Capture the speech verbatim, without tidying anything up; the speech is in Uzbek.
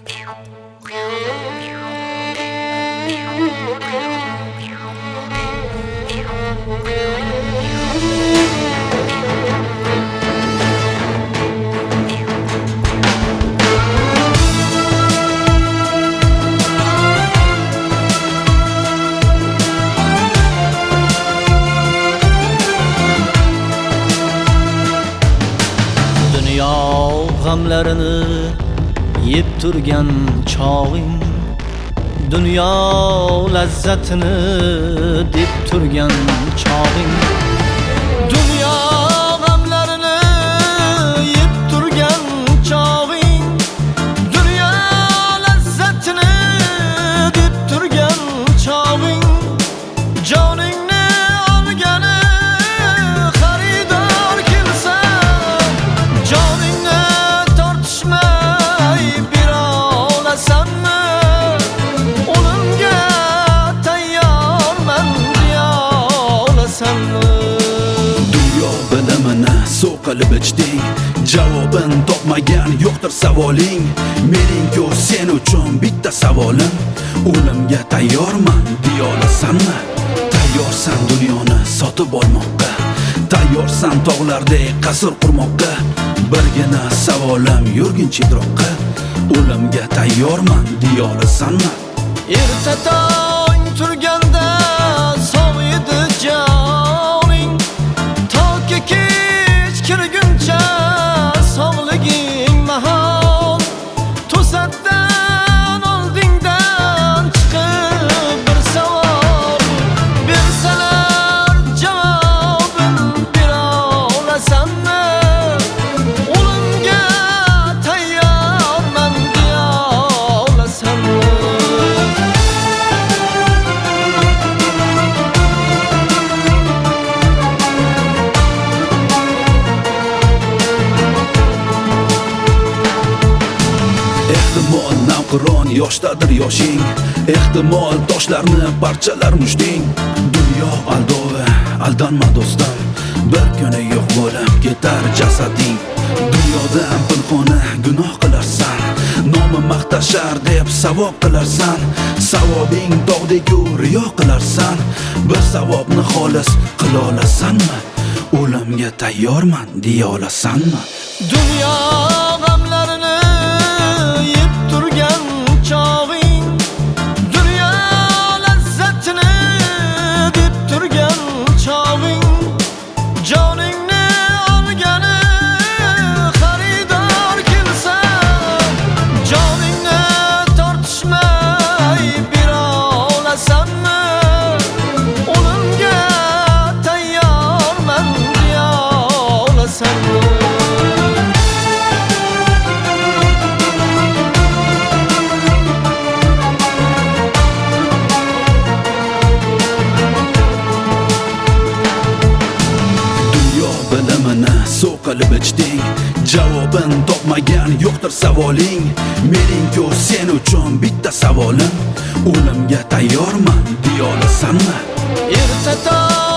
G'amlarini yeb turgan chog'ing, dunyo lazzatini deb turgan chog'ing, dunyo g'amlarini yeb turgan chog'ing, dunyo lazzatini deb turgan chog'ing, joningni olgani xaridor kelsa, joningni dunyo bilimini suv qilib ichding, javobin topmagan yo'qdir savoling. Mening-ku sen uchun bitta savolim, o'limga tayyorman deya olasanmi? Tayyorsan dunyoni sotib olmoqqa, tayyorsan tog'lardek qasr qurmoqqa. Birgina savolim yurginchi idroqqa, o'limga tayyorman deya olasanmi? Erta tong turganda sog' edi joning, toki kech kirguncha sog'liging mahol. To'satdan oldingdan chiqib bir savol bersalar, javobin bera olasanmi? O'limga tayyorman deya olasanmi? Ehtimol navqiron yoshdadir yoshing, ehtimol toshlarni parchalar mushding. Dunyo aldovi, aldanma do'stim, bir kuni yo'q bo'lib ketar jasading. Dunyodan pinhona gunoh qilarsan, nomi maqtashar deb savob qilarsan. Savobing tog'dek-ku riyo qilarsan, bir savobni xolis qila olasanmi? O'limga tayyorman deya olasanmi? Dunyo g'amlarini yeb turgan chog'ing, dunyo lazzatini deb turgan chog'ing, joningni olgani xaridor kelsa, joningni tortishmay bera olasanmi? O'limga tayyorman deya olasanmi? Suv qilib ichding, javobin topmagan yo'qdir savoling. Mening-ku sen uchun bitta savolim, o'limga tayyorman deya olasanmi? Erta tong